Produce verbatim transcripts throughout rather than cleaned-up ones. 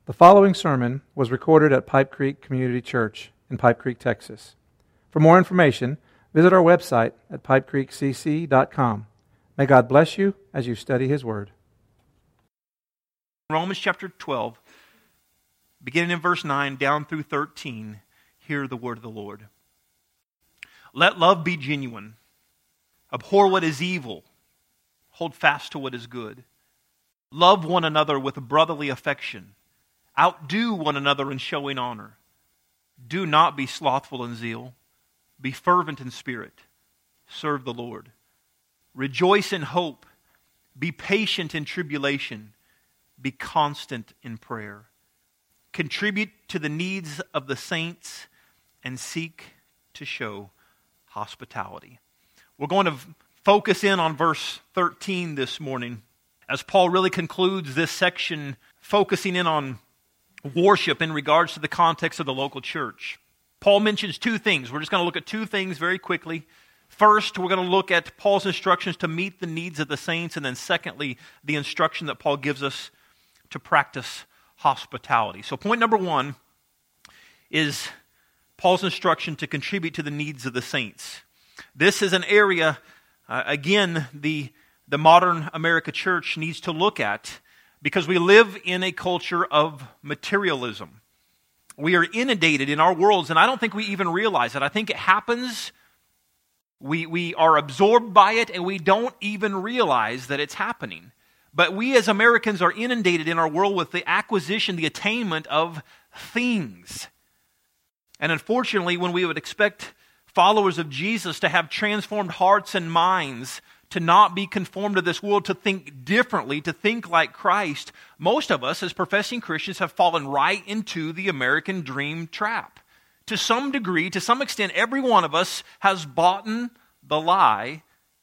The following sermon was recorded at Pipe Creek Community Church in Pipe Creek, Texas. For more information, visit our website at pipe creek c c dot com. May God bless you as you study His Word. Romans chapter twelve, beginning in verse nine down through thirteen, hear the word of the Lord. Let love be genuine. Abhor what is evil. Hold fast to what is good. Love one another with brotherly affection. Outdo one another in showing honor. Do not be slothful in zeal. Be fervent in spirit. Serve the Lord. Rejoice in hope. Be patient in tribulation. Be constant in prayer. Contribute to the needs of the saints and seek to show hospitality. We're going to focus in on verse thirteen this morning as Paul really concludes this section, focusing in on worship in regards to the context of the local church. Paul mentions two things. We're just going to look at two things very quickly. First, we're going to look at Paul's instructions to meet the needs of the saints, and then secondly, the instruction that Paul gives us to practice hospitality. So point number one is Paul's instruction to contribute to the needs of the saints. This is an area, uh, again, the, the modern America church needs to look at because we live in a culture of materialism. We are inundated in our worlds, and I don't think we even realize it. I think it happens. We, we are absorbed by it, and we don't even realize that it's happening. But we as Americans are inundated in our world with the acquisition, the attainment of things. And unfortunately, when we would expect followers of Jesus to have transformed hearts and minds, to not be conformed to this world, to think differently, to think like Christ, most of us as professing Christians have fallen right into the American dream trap. To some degree, to some extent, every one of us has bought the lie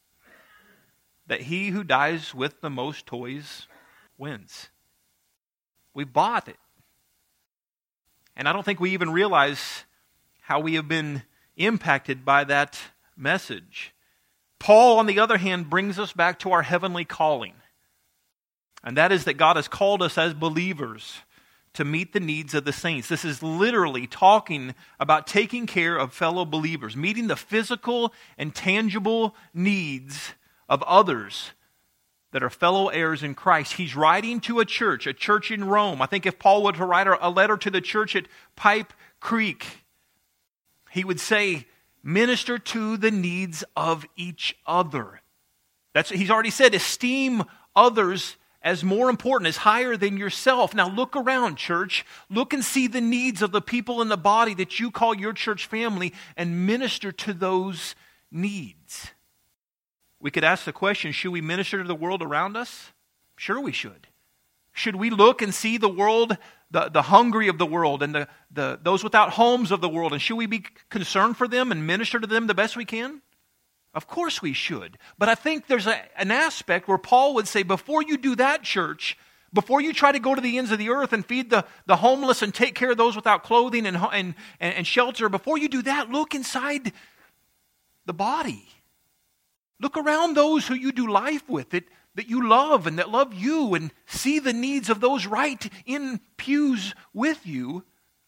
that he who dies with the most toys wins. We bought it. And I don't think we even realize how we have been impacted by that message. Paul, on the other hand, brings us back to our heavenly calling. And that is that God has called us as believers to meet the needs of the saints. This is literally talking about taking care of fellow believers, meeting the physical and tangible needs of others that are fellow heirs in Christ. He's writing to a church, a church in Rome. I think if Paul were to write a letter to the church at Pipe Creek, he would say, minister to the needs of each other. That's he's already said, esteem others as more important, as higher than yourself. Now look around, church. Look and see the needs of the people in the body that you call your church family and minister to those needs. We could ask the question, should we minister to the world around us? Sure we should. Should we look and see the world, the, the hungry of the world and the, the those without homes of the world, and should we be concerned for them and minister to them the best we can? Of course we should. But I think there's a, an aspect where Paul would say, before you do that, church, before you try to go to the ends of the earth and feed the, the homeless and take care of those without clothing and, and, and shelter, before you do that, look inside the body. Look around those who you do life with, that, that you love and that love you, and see the needs of those right in pews with you,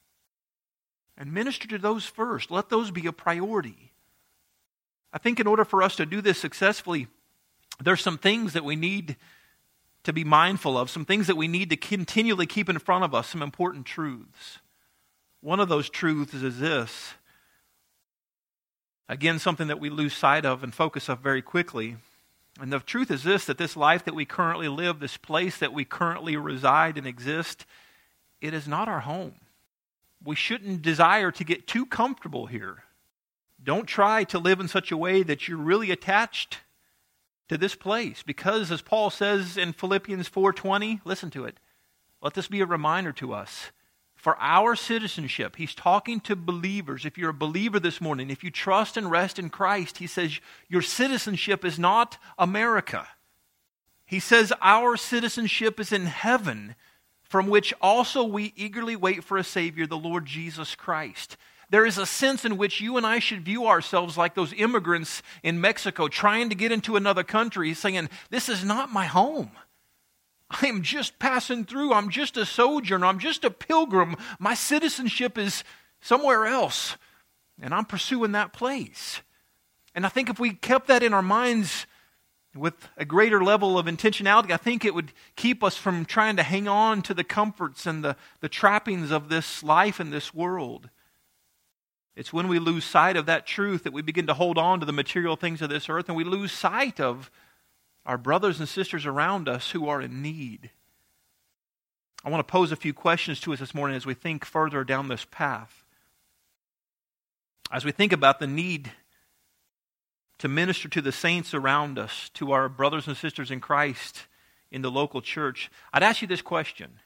and minister to those first. Let those be a priority. I think in order for us to do this successfully, there's some things that we need to be mindful of, some things that we need to continually keep in front of us, some important truths. One of those truths is this. Again, something that we lose sight of and focus of very quickly. And the truth is this, that this life that we currently live, this place that we currently reside and exist, it is not our home. We shouldn't desire to get too comfortable here. Don't try to live in such a way that you're really attached to this place. Because as Paul says in Philippians four twenty, listen to it, let this be a reminder to us. For our citizenship, he's talking to believers. If you're a believer this morning, if you trust and rest in Christ, he says your citizenship is not America. He says our citizenship is in heaven, from which also we eagerly wait for a Savior, the Lord Jesus Christ. There is a sense in which you and I should view ourselves like those immigrants in Mexico trying to get into another country, saying, this is not my home. I am just passing through. I'm just a sojourner. I'm just a pilgrim. My citizenship is somewhere else, and I'm pursuing that place. And I think if we kept that in our minds with a greater level of intentionality, I think it would keep us from trying to hang on to the comforts and the, the trappings of this life and this world. It's when we lose sight of that truth that we begin to hold on to the material things of this earth, and we lose sight of our brothers and sisters around us who are in need. I want to pose a few questions to us this morning as we think further down this path. As we think about the need to minister to the saints around us, to our brothers and sisters in Christ in the local church, I'd ask you this question.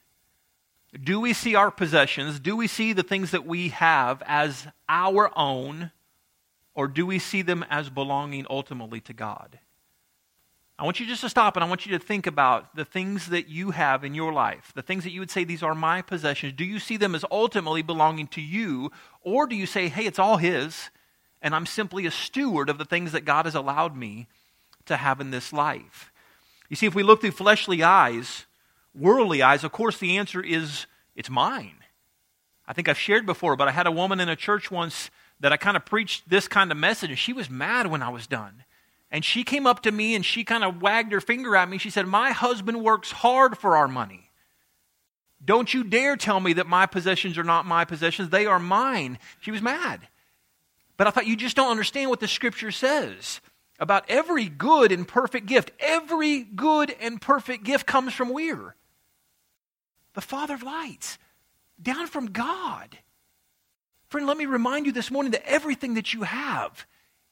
Do we see our possessions, do we see the things that we have as our own, or do we see them as belonging ultimately to God? I want you just to stop and I want you to think about the things that you have in your life, the things that you would say, these are my possessions. Do you see them as ultimately belonging to you, or do you say, hey, it's all His, and I'm simply a steward of the things that God has allowed me to have in this life? You see, if we look through fleshly eyes, worldly eyes, of course the answer is, it's mine. I think I've shared before, but I had a woman in a church once that I kind of preached this kind of message, and she was mad when I was done. And she came up to me and she kind of wagged her finger at me. She said, my husband works hard for our money. Don't you dare tell me that my possessions are not my possessions. They are mine. She was mad. But I thought, you just don't understand what the Scripture says about every good and perfect gift. Every good and perfect gift comes from where? The Father of lights. Down from God. Friend, let me remind you this morning that everything that you have,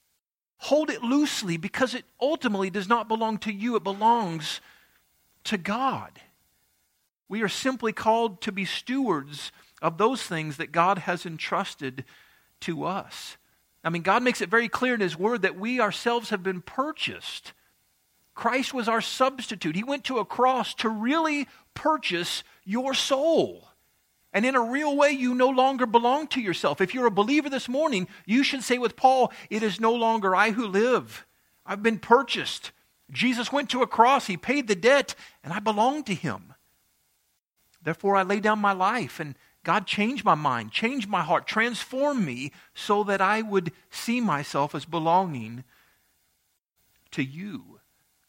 hold it loosely, because it ultimately does not belong to you. It belongs to God. We are simply called to be stewards of those things that God has entrusted to us. I mean, God makes it very clear in His Word that we ourselves have been purchased. Christ was our substitute. He went to a cross to really purchase your soul. And in a real way, you no longer belong to yourself. If you're a believer this morning, you should say with Paul, it is no longer I who live. I've been purchased. Jesus went to a cross. He paid the debt, and I belong to Him. Therefore, I lay down my life, and God changed my mind, changed my heart, transformed me so that I would see myself as belonging to you.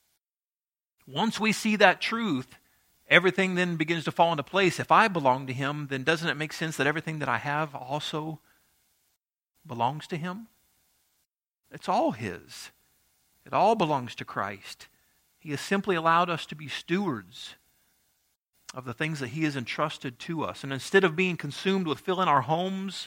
Once we see that truth, everything then begins to fall into place. If I belong to Him, then doesn't it make sense that everything that I have also belongs to Him? It's all His. It all belongs to Christ. He has simply allowed us to be stewards of the things that He has entrusted to us. And instead of being consumed with filling our homes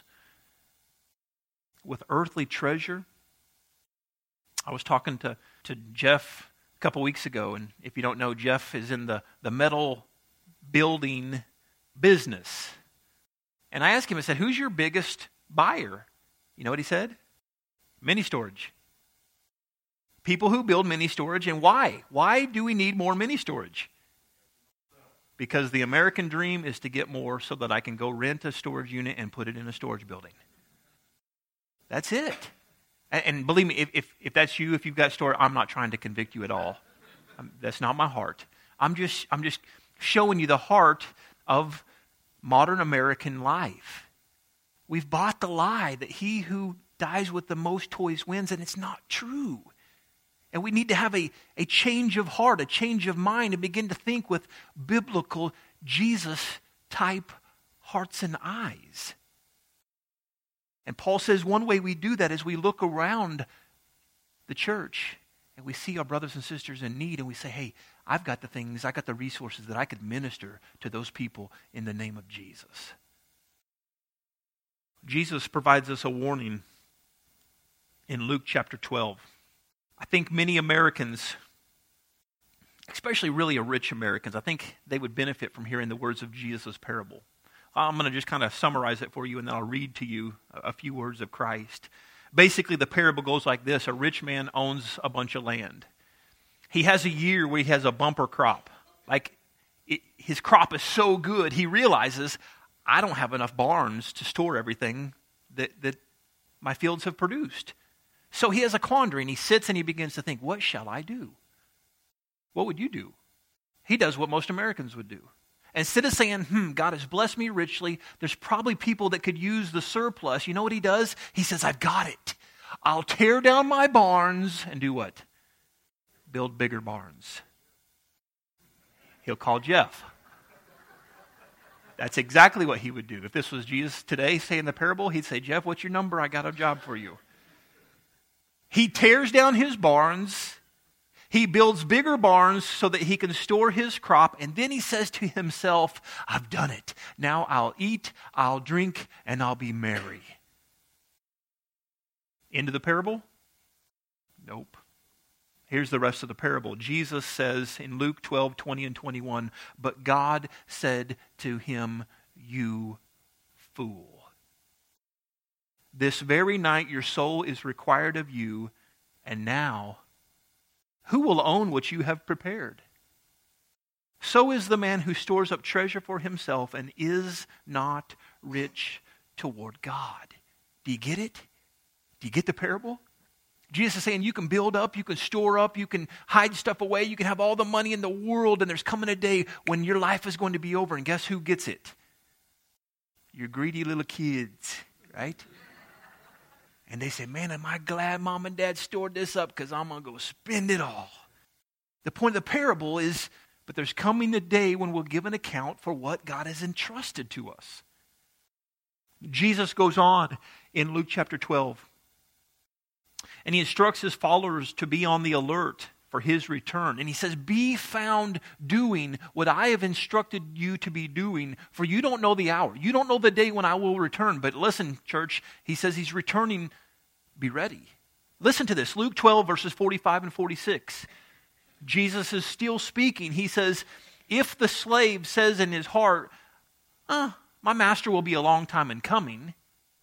with earthly treasure, I was talking to, to Jeff a couple weeks ago, and if you don't know, Jeff is in the, the metal building business. And I asked him, I said, who's your biggest buyer? You know what he said? Mini storage. People who build mini storage. And why? Why do we need more mini storage? Because the American dream is to get more so that I can go rent a storage unit and put it in a storage building. That's it. And, and believe me, if, if, if that's you, if you've got storage, I'm not trying to convict you at all. I'm, that's not my heart. I'm just, I'm just showing you the heart of modern American life. We've bought the lie that he who dies with the most toys wins, and it's not true. And we need to have a, a change of heart, a change of mind, and begin to think with biblical Jesus-type hearts and eyes. And Paul says one way we do that is we look around the church and we see our brothers and sisters in need, and we say, hey, I've got the things, I've got the resources that I could minister to those people in the name of Jesus. Jesus provides us a warning in Luke chapter twelve. I think many Americans, especially really rich Americans, I think they would benefit from hearing the words of Jesus' parable. I'm going to just kind of summarize it for you, and then I'll read to you a few words of Christ. Basically, the parable goes like this. A rich man owns a bunch of land. He has a year where he has a bumper crop. Like, it, his crop is so good, he realizes, I don't have enough barns to store everything that, that my fields have produced. So he has a quandary, and he sits and he begins to think, what shall I do? What would you do? He does what most Americans would do. Instead of saying, hmm, God has blessed me richly, there's probably people that could use the surplus. You know what he does? He says, I've got it. I'll tear down my barns and do what? Build bigger barns. He'll call Jeff. That's exactly what he would do. If this was Jesus today saying the parable, he'd say, Jeff, what's your number? I got a job for you. He tears down his barns. He builds bigger barns so that he can store his crop. And then he says to himself, I've done it. Now I'll eat, I'll drink, and I'll be merry. End of the parable? Nope. Here's the rest of the parable. Jesus says in Luke twelve, twenty and twenty-one, but God said to him, you fool. This very night your soul is required of you, and now who will own what you have prepared? So is the man who stores up treasure for himself and is not rich toward God. Do you get it? Do you get the parable? Jesus is saying you can build up, you can store up, you can hide stuff away, you can have all the money in the world, and there's coming a day when your life is going to be over, and guess who gets it? Your greedy little kids, right? And they say, man, am I glad mom and dad stored this up because I'm going to go spend it all. The point of the parable is, but there's coming a day when we'll give an account for what God has entrusted to us. Jesus goes on in Luke chapter twelve. And he instructs his followers to be on the alert for his return. And he says, be found doing what I have instructed you to be doing, for you don't know the hour. You don't know the day when I will return. But listen, church, he says he's returning. Be ready. Listen to this. Luke twelve, verses forty-five and forty-six. Jesus is still speaking. He says, if the slave says in his heart, uh, my master will be a long time in coming,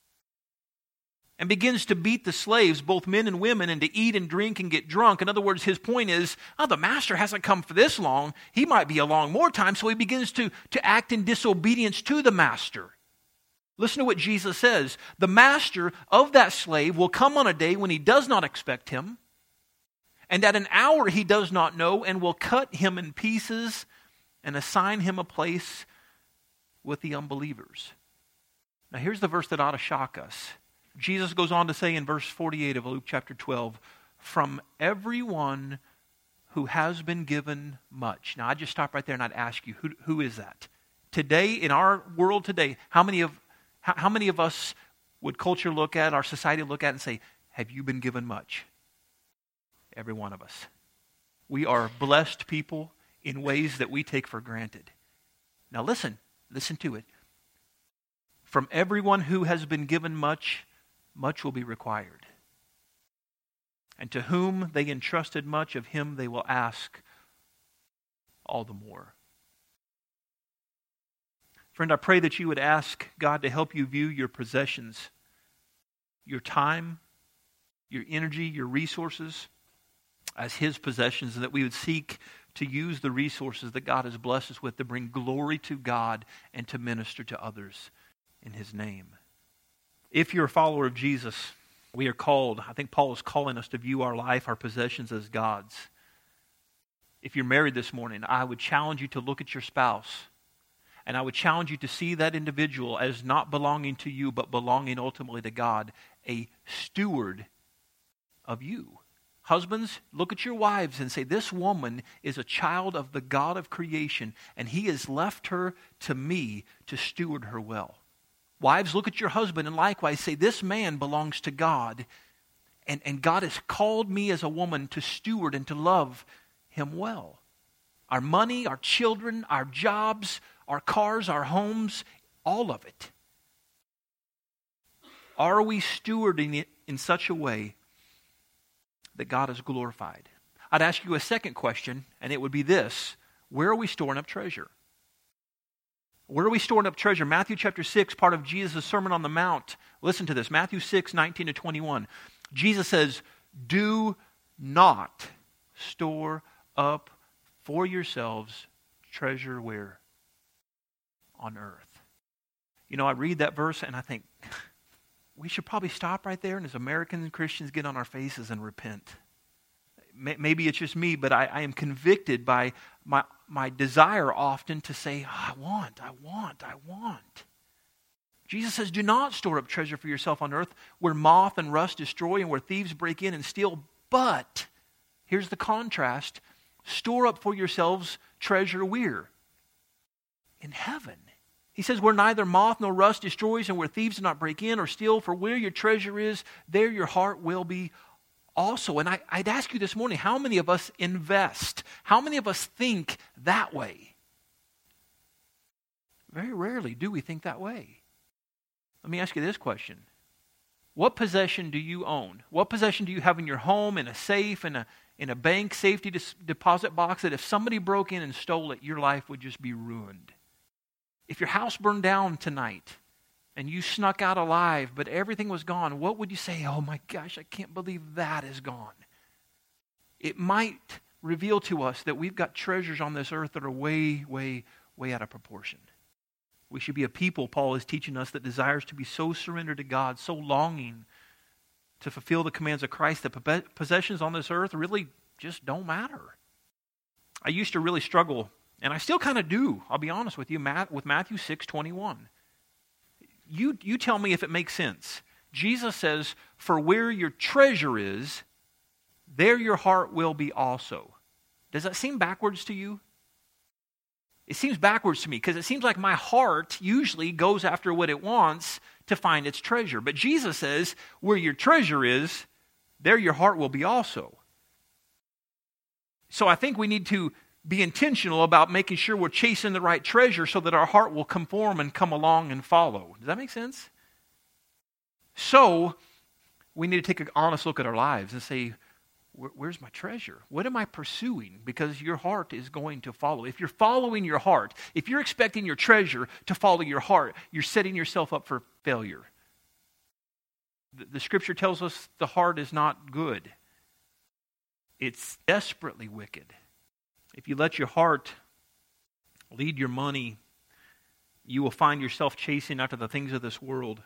and begins to beat the slaves, both men and women, and to eat and drink and get drunk. In other words, his point is, oh, the master hasn't come for this long. He might be a long more time. So he begins to, to act in disobedience to the master. Listen to what Jesus says. The master of that slave will come on a day when he does not expect him, and at an hour he does not know, and will cut him in pieces and assign him a place with the unbelievers. Now here's the verse that ought to shock us. Jesus goes on to say in verse forty-eight of Luke chapter twelve, from everyone who has been given much. Now, I'd just stop right there and I'd ask you, who, who is that? Today, in our world today, how many of how, how many of us would culture look at, our society look at and say, have you been given much? Every one of us. We are blessed people in ways that we take for granted. Now listen, listen to it. From everyone who has been given much, much will be required. And to whom they entrusted much, of him they will ask all the more. Friend, I pray that you would ask God to help you view your possessions, your time, your energy, your resources as his possessions, and that we would seek to use the resources that God has blessed us with to bring glory to God and to minister to others in his name. If you're a follower of Jesus, we are called, I think Paul is calling us to view our life, our possessions as God's. If you're married this morning, I would challenge you to look at your spouse, and I would challenge you to see that individual as not belonging to you, but belonging ultimately to God, a steward of you. Husbands, look at your wives and say, this woman is a child of the God of creation, and he has left her to me to steward her well. Wives, look at your husband and likewise say, this man belongs to God, and, and God has called me as a woman to steward and to love him well. Our money, our children, our jobs, our cars, our homes, all of it. Are we stewarding it in such a way that God is glorified? I'd ask you a second question, and it would be this. Where are we storing up treasure? Where are we storing up treasure? Matthew chapter six, part of Jesus' Sermon on the Mount. Listen to this. Matthew six, nineteen to twenty-one. Jesus says, do not store up for yourselves treasure where? On earth. You know, I read that verse and I think, we should probably stop right there and as American Christians get on our faces and repent. maybe it's just me, but I, I am convicted by my, my desire often to say, oh, I want, I want, I want. Jesus says, do not store up treasure for yourself on earth where moth and rust destroy and where thieves break in and steal. But, here's the contrast, store up for yourselves treasure where? In heaven. He says, where neither moth nor rust destroys and where thieves do not break in or steal, for where your treasure is, there your heart will be also. And I, I'd ask you this morning, how many of us invest? How many of us think that way? Very rarely do we think that way. Let me ask you this question. What possession do you own? What possession do you have in your home, in a safe, in a, in a bank safety dis- deposit box that if somebody broke in and stole it, your life would just be ruined? If your house burned down tonight and you snuck out alive, but everything was gone, what would you say? Oh my gosh, I can't believe that is gone. It might reveal to us that we've got treasures on this earth that are way, way, way out of proportion. We should be a people, Paul is teaching us, that desires to be so surrendered to God, so longing to fulfill the commands of Christ that possessions on this earth really just don't matter. I used to really struggle, and I still kind of do, I'll be honest with you, with Matthew six twenty-one. You, you tell me if it makes sense. Jesus says, for where your treasure is, there your heart will be also. Does that seem backwards to you? It seems backwards to me because it seems like my heart usually goes after what it wants to find its treasure. But Jesus says, where your treasure is, there your heart will be also. So I think we need to be intentional about making sure we're chasing the right treasure so that our heart will conform and come along and follow. Does that make sense? So we need to take an honest look at our lives and say, where's my treasure? What am I pursuing? Because your heart is going to follow. If you're following your heart, if you're expecting your treasure to follow your heart, you're setting yourself up for failure. The, the scripture tells us the heart is not good. It's desperately wicked. If you let your heart lead your money, you will find yourself chasing after the things of this world.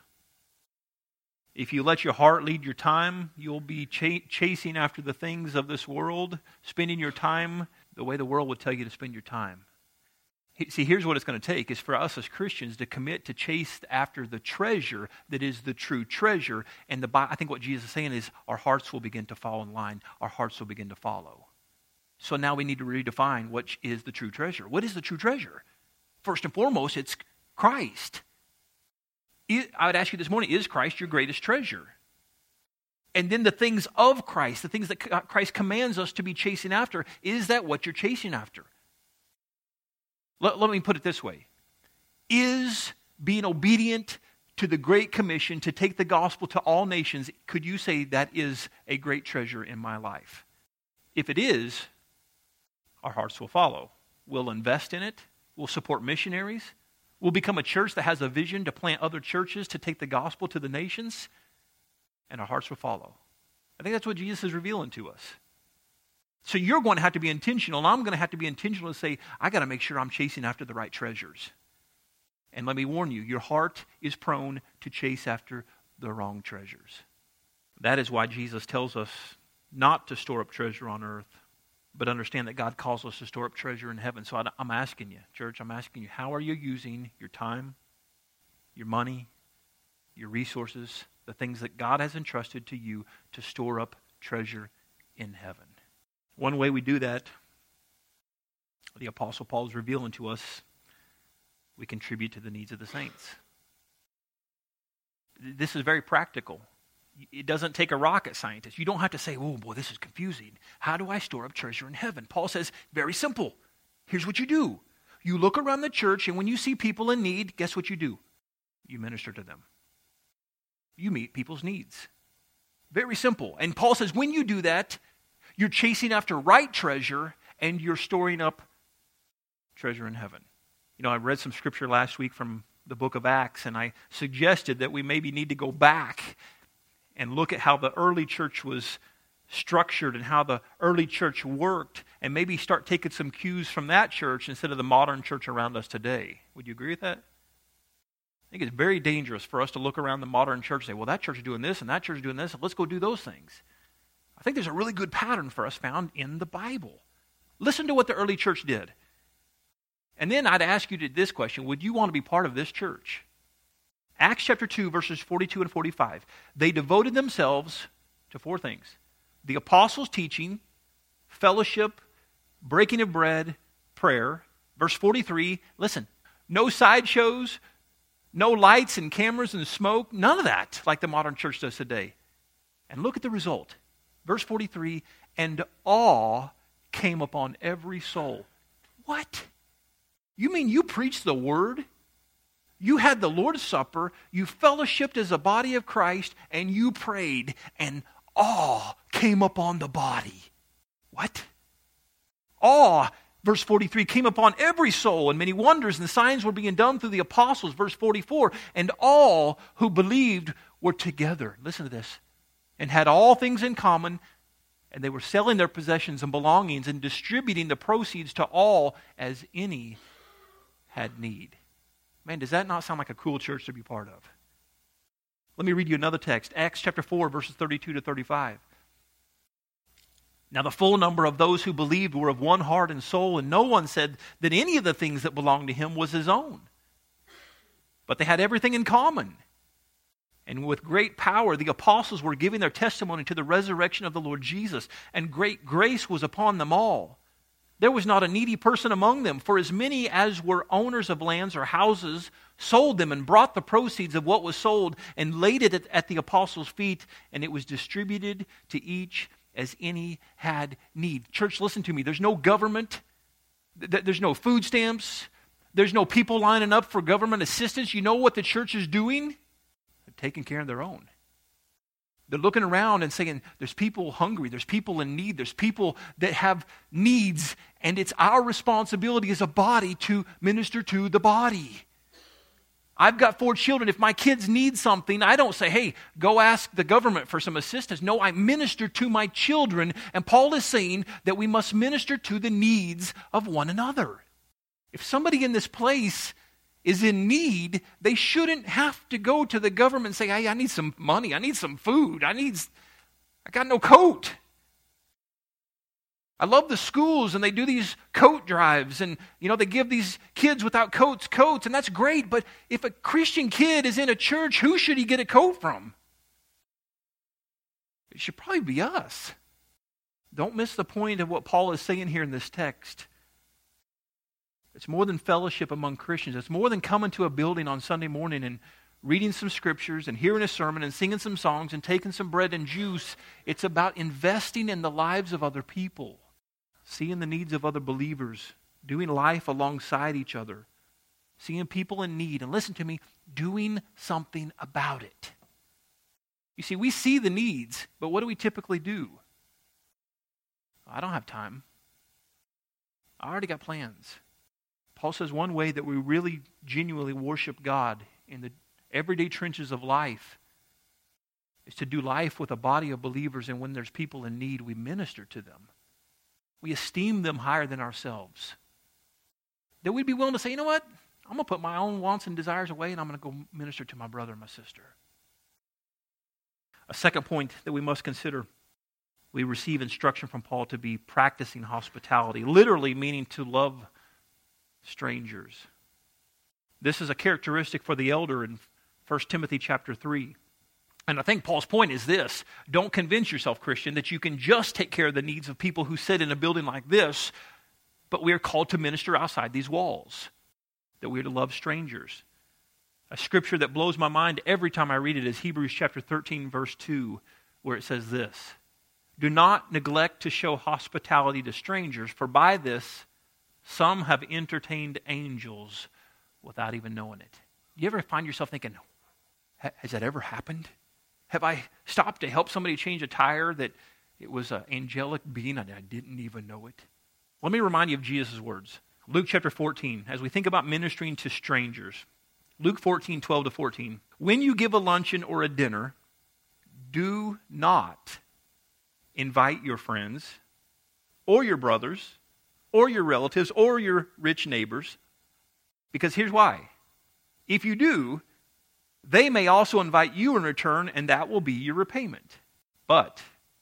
If you let your heart lead your time, you'll be ch- chasing after the things of this world, spending your time the way the world would tell you to spend your time. See, here's what it's going to take, is for us as Christians to commit to chase after the treasure that is the true treasure. And the I think what Jesus is saying is our hearts will begin to fall in line. Our hearts will begin to follow. So now we need to redefine what is the true treasure. What is the true treasure? First and foremost, it's Christ. I would ask you this morning, is Christ your greatest treasure? And then the things of Christ, the things that Christ commands us to be chasing after, is that what you're chasing after? Let, let me put it this way. Is being obedient to the Great Commission to take the gospel to all nations, could you say that is a great treasure in my life? If it is, our hearts will follow. We'll invest in it. We'll support missionaries. We'll become a church that has a vision to plant other churches to take the gospel to the nations, and our hearts will follow. I think that's what Jesus is revealing to us. So you're going to have to be intentional, and I'm going to have to be intentional to say, I got to make sure I'm chasing after the right treasures. And let me warn you, your heart is prone to chase after the wrong treasures. That is why Jesus tells us not to store up treasure on earth, but understand that God calls us to store up treasure in heaven. So I'm asking you, church, I'm asking you, how are you using your time, your money, your resources, the things that God has entrusted to you to store up treasure in heaven? One way we do that, the Apostle Paul is revealing to us, we contribute to the needs of the saints. This is very practical. It doesn't take a rocket scientist. You don't have to say, oh boy, this is confusing. How do I store up treasure in heaven? Paul says, very simple. Here's what you do. You look around the church, and when you see people in need, guess what you do? You minister to them. You meet people's needs. Very simple. And Paul says, when you do that, you're chasing after right treasure, and you're storing up treasure in heaven. You know, I read some scripture last week from the book of Acts, and I suggested that we maybe need to go back and look at how the early church was structured and how the early church worked, and maybe start taking some cues from that church instead of the modern church around us today. Would you agree with that? I think it's very dangerous for us to look around the modern church and say, well, that church is doing this and that church is doing this, and let's go do those things. I think there's a really good pattern for us found in the Bible. Listen to what the early church did. And then I'd ask you this question, would you want to be part of this church? Acts chapter two, verses forty-two and forty-five. They devoted themselves to four things: the apostles' teaching, fellowship, breaking of bread, prayer. Verse forty-three, listen, no sideshows, no lights and cameras and smoke, none of that like the modern church does today. And look at the result. Verse forty-three, and awe came upon every soul. What? You mean you preached the word? You had the Lord's Supper, you fellowshipped as a body of Christ, and you prayed, and awe came upon the body. What? Awe, verse forty-three, came upon every soul, and many wonders and signs were being done through the apostles. Verse forty-four, and all who believed were together. Listen to this. And had all things in common, and they were selling their possessions and belongings and distributing the proceeds to all as any had need. Man, does that not sound like a cool church to be part of? Let me read you another text. Acts chapter four, verses thirty-two to thirty-five. Now the full number of those who believed were of one heart and soul, and no one said that any of the things that belonged to him was his own. But they had everything in common. And with great power, the apostles were giving their testimony to the resurrection of the Lord Jesus, and great grace was upon them all. There was not a needy person among them, for as many as were owners of lands or houses sold them and brought the proceeds of what was sold and laid it at, at the apostles' feet, and it was distributed to each as any had need. Church, listen to me. There's no government. There's no food stamps. There's no people lining up for government assistance. You know what the church is doing? They're taking care of their own. They're looking around and saying, there's people hungry, there's people in need, there's people that have needs, and it's our responsibility as a body to minister to the body. I've got four children. If my kids need something, I don't say, hey, go ask the government for some assistance. No, I minister to my children, and Paul is saying that we must minister to the needs of one another. If somebody in this place is in need, they shouldn't have to go to the government and say, hey, I need some money, I need some food, I need, I got no coat. I love the schools, and they do these coat drives, and you know they give these kids without coats coats, and that's great, but if a Christian kid is in a church, who should he get a coat from? It should probably be us. Don't miss the point of what Paul is saying here in this text. It's more than fellowship among Christians. It's more than coming to a building on Sunday morning and reading some scriptures and hearing a sermon and singing some songs and taking some bread and juice. It's about investing in the lives of other people, seeing the needs of other believers, doing life alongside each other, seeing people in need, and listen to me, doing something about it. You see, we see the needs, but what do we typically do? I don't have time. I already got plans. Paul says one way that we really genuinely worship God in the everyday trenches of life is to do life with a body of believers, and when there's people in need, we minister to them. We esteem them higher than ourselves. That we'd be willing to say, you know what? I'm going to put my own wants and desires away, and I'm going to go minister to my brother and my sister. A second point that we must consider, we receive instruction from Paul to be practicing hospitality, literally meaning to love strangers. This is a characteristic for the elder in First Timothy chapter three. And I think Paul's point is this: don't convince yourself, Christian, that you can just take care of the needs of people who sit in a building like this, but we are called to minister outside these walls, that we are to love strangers. A scripture that blows my mind every time I read it is Hebrews chapter thirteen, verse two, where it says this: do not neglect to show hospitality to strangers, for by this some have entertained angels without even knowing it. You ever find yourself thinking, has that ever happened? Have I stopped to help somebody change a tire that it was an angelic being and I didn't even know it? Let me remind you of Jesus' words. Luke chapter fourteen, as we think about ministering to strangers. Luke fourteen, twelve to fourteen. When you give a luncheon or a dinner, do not invite your friends or your brothers or your relatives or your rich neighbors, because here's why. If you do, they may also invite you in return, and that will be your repayment. But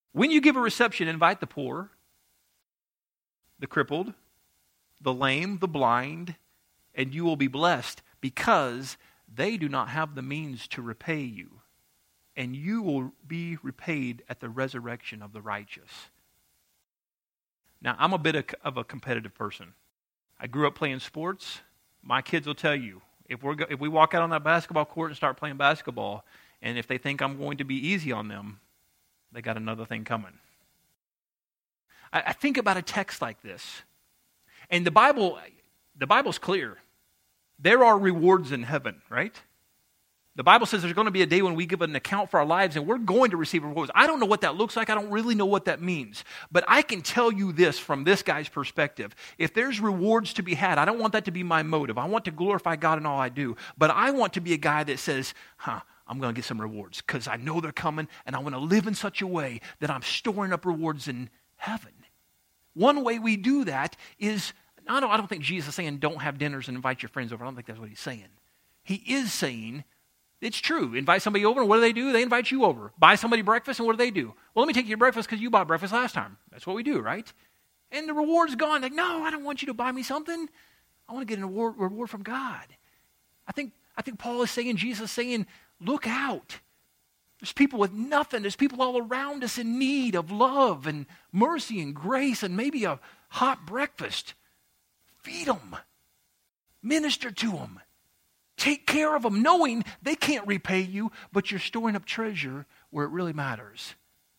When you give a reception, invite the poor, the crippled, the lame, the blind, and you will be blessed because they do not have the means to repay you, and you will be repaid at the resurrection of the righteous. Now, I'm a bit of a competitive person. I grew up playing sports. My kids will tell you, if we're go- if we walk out on that basketball court and start playing basketball, and if they think I'm going to be easy on them, they got another thing coming. I, I think about a text like this, and the Bible, the Bible's clear. There are rewards in heaven, right? The Bible says there's going to be a day when we give an account for our lives and we're going to receive rewards. I don't know what that looks like. I don't really know what that means. But I can tell you this from this guy's perspective. If there's rewards to be had, I don't want that to be my motive. I want to glorify God in all I do. But I want to be a guy that says, huh, I'm going to get some rewards because I know they're coming and I want to live in such a way that I'm storing up rewards in heaven. One way we do that is, I don't, I don't think Jesus is saying don't have dinners and invite your friends over. I don't think that's what he's saying. He is saying, it's true. Invite somebody over, and what do they do? They invite you over. Buy somebody breakfast, and what do they do? Well, let me take you to breakfast because you bought breakfast last time. That's what we do, right? And the reward's gone. Like, no, I don't want you to buy me something. I want to get an award, reward from God. I think, I think Paul is saying, Jesus is saying, look out. There's people with nothing. There's people all around us in need of love and mercy and grace and maybe a hot breakfast. Feed them. Minister to them. Take care of them, knowing they can't repay you, but you're storing up treasure where it really matters.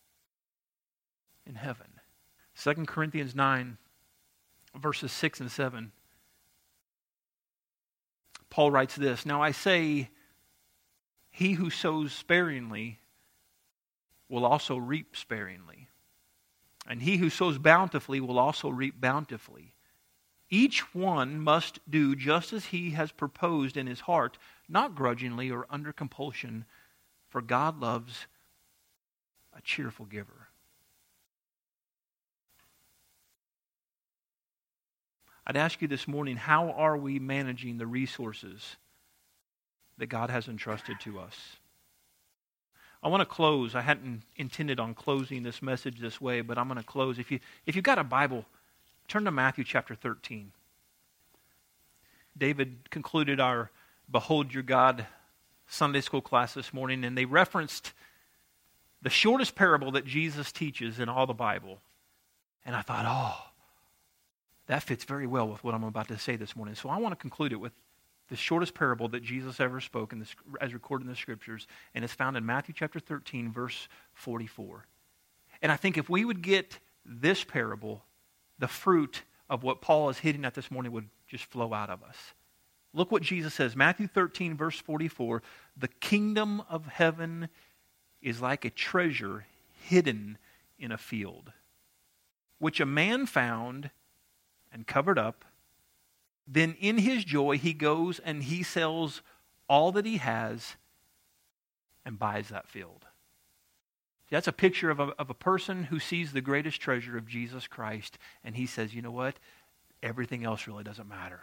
In heaven. Second Corinthians nine, verses six and seven. Paul writes this, now I say, he who sows sparingly will also reap sparingly. And he who sows bountifully will also reap bountifully. Each one must do just as he has proposed in his heart, not grudgingly or under compulsion, for God loves a cheerful giver. I'd ask you this morning, how are we managing the resources that God has entrusted to us? I want to close. I hadn't intended on closing this message this way, but I'm going to close. If you, if you've got a Bible, turn to Matthew chapter thirteen. David concluded our Behold Your God Sunday school class this morning, and they referenced the shortest parable that Jesus teaches in all the Bible. And I thought, oh, that fits very well with what I'm about to say this morning. So I want to conclude it with the shortest parable that Jesus ever spoke in this, as recorded in the Scriptures, and it's found in Matthew chapter thirteen, verse forty-four. And I think if we would get this parable, the fruit of what Paul is hitting at this morning would just flow out of us. Look what Jesus says, Matthew thirteen, verse forty-four, the kingdom of heaven is like a treasure hidden in a field, which a man found and covered up. Then in his joy he goes and he sells all that he has and buys that field. That's a picture of a, of a person who sees the greatest treasure of Jesus Christ, and he says, you know what? Everything else really doesn't matter.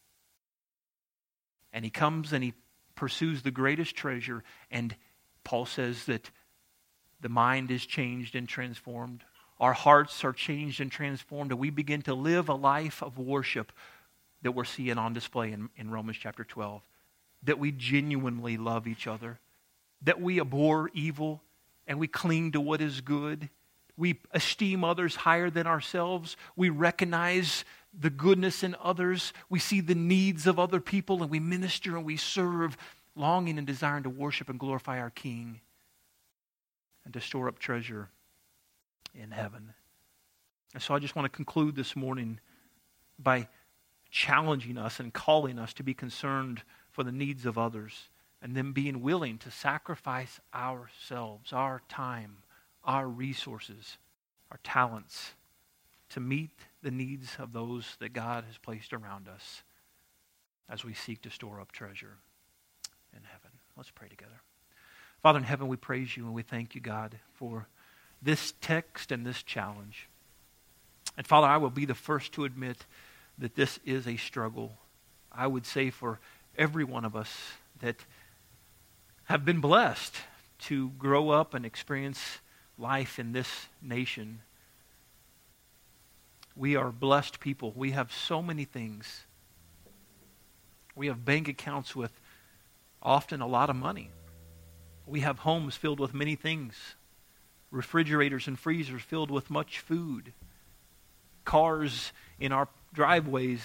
And he comes and he pursues the greatest treasure, and Paul says that the mind is changed and transformed. Our hearts are changed and transformed, and we begin to live a life of worship that we're seeing on display in, in Romans chapter twelve. That we genuinely love each other. That we abhor evil and we cling to what is good. We esteem others higher than ourselves. We recognize the goodness in others. We see the needs of other people and we minister and we serve, longing and desiring to worship and glorify our King and to store up treasure in heaven. And so I just want to conclude this morning by challenging us and calling us to be concerned for the needs of others, and then being willing to sacrifice ourselves, our time, our resources, our talents to meet the needs of those that God has placed around us as we seek to store up treasure in heaven. Let's pray together. Father in heaven, we praise you and we thank you, God, for this text and this challenge. And Father, I will be the first to admit that this is a struggle. I would say for every one of us that have been blessed to grow up and experience life in this nation. We are blessed people. We have so many things. We have bank accounts with often a lot of money. We have homes filled with many things. Refrigerators and freezers filled with much food. Cars in our driveways.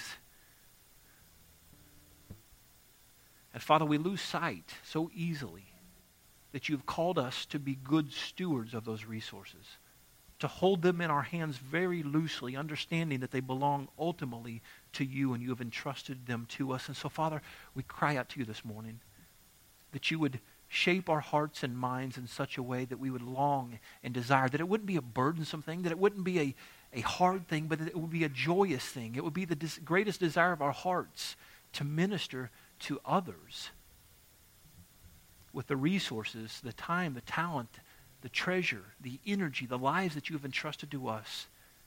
And Father, we lose sight so easily that you've called us to be good stewards of those resources, to hold them in our hands very loosely, understanding that they belong ultimately to you and you have entrusted them to us. And so, Father, we cry out to you this morning that you would shape our hearts and minds in such a way that we would long and desire, that it wouldn't be a burdensome thing, that it wouldn't be a, a hard thing, but that it would be a joyous thing. It would be the des- greatest desire of our hearts to minister to others with the resources, the time, the talent, the treasure, the energy, the lives that you have entrusted to us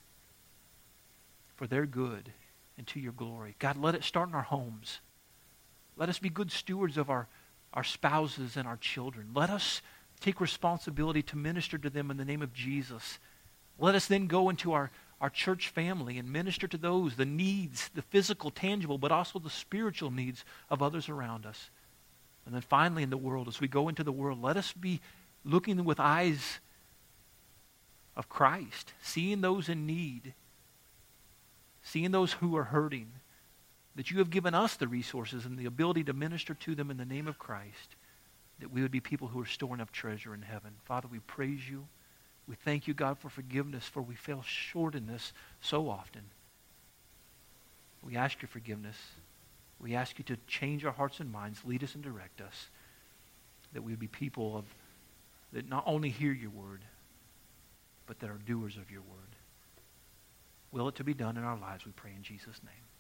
for their good and to your glory. God, let it start in our homes. Let us be good stewards of our, our spouses and our children. Let us take responsibility to minister to them in the name of Jesus. Let us then go into our, our church family and minister to those, the needs, the physical, tangible, but also the spiritual needs of others around us. And then finally in the world, as we go into the world, let us be looking with eyes of Christ, seeing those in need, seeing those who are hurting, that you have given us the resources and the ability to minister to them in the name of Christ, that we would be people who are storing up treasure in heaven. Father, we praise you. We thank you, God, for forgiveness, for we fell short in this so often. We ask your forgiveness. We ask you to change our hearts and minds, lead us and direct us, that we would be people of that not only hear your word, but that are doers of your word. Will it to be done in our lives, we pray in Jesus' name.